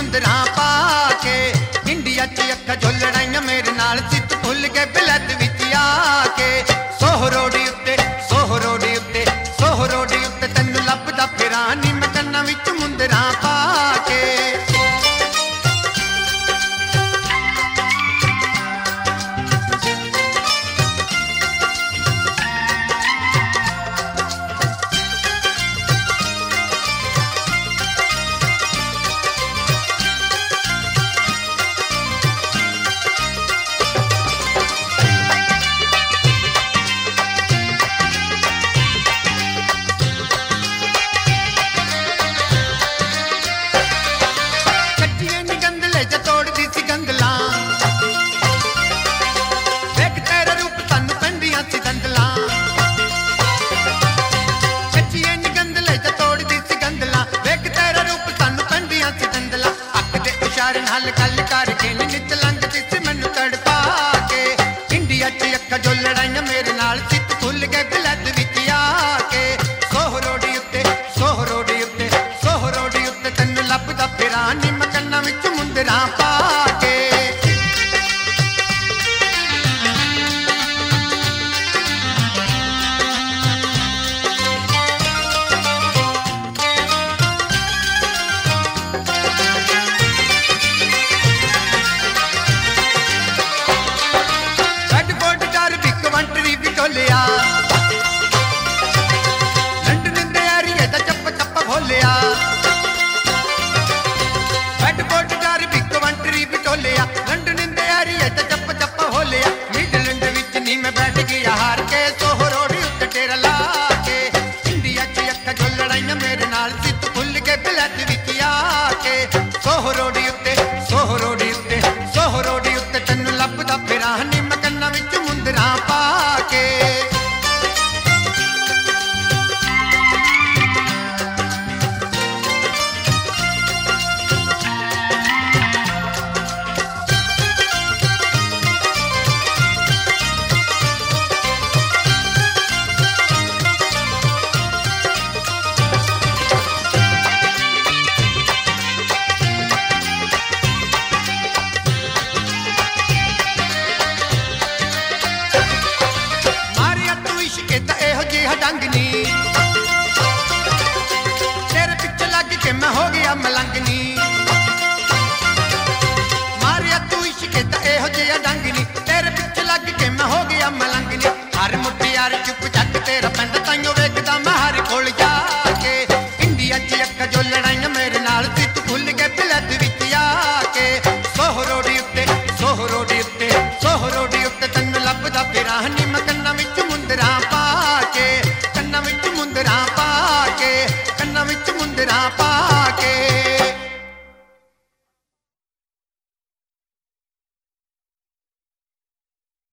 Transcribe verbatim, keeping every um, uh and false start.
मुंदरा पाके India च अखा जो लड़ाइया मेरे नाल सित भुल के बिलत विच आके सोहरोड़ी उत्ते सोहरोड़ी उत्ते सोहरोड़ी उत्ते तैनू लभदा फिरां नी मैं कन्नां विच मुंदरा पाके। नाल गल करके नित लंघदी सी मैनू तड़पा के इंडिया च अखा जो लड़ाइयां मेरे नाल सित भुल के बिलत विच आके सोहरोड़ी उत्ते सोहरोड़ी उत्ते सोहरोड़ी उत्ते तैनू लभदा फिरां नी मैं कन्नां विच मुंदरा पाके। लंडन दे एरिए दा चप्प चप्प भोलिया बैडफोर्ड डर बिग वंटरी बिटोलिया लंडन दे एरिए दा चप्प चप्प भोलिया मिडलैंड विच नी मैं बैठ गया हार के सोहरोड़ी उत्ते डेरा ला के इंडिया च अखा जो लड़ाइयां मेरे नाल सित भुल के बिलत विच आके सोहरोड़ी उत्ते सोहरोड़ी उत्ते सोहरोड़ी उत्ते तैनू लभदा फिरां नी मैं कन्नां विच मुंदरा पाके। तेरे पिछे लग के मैं हो गया मलंगनी मारिया तू इश्क दा एहो जिहा डंगनी तेरे पिछे लग के मैं हो गया मलंगनी हर मुट्ठी यार चुप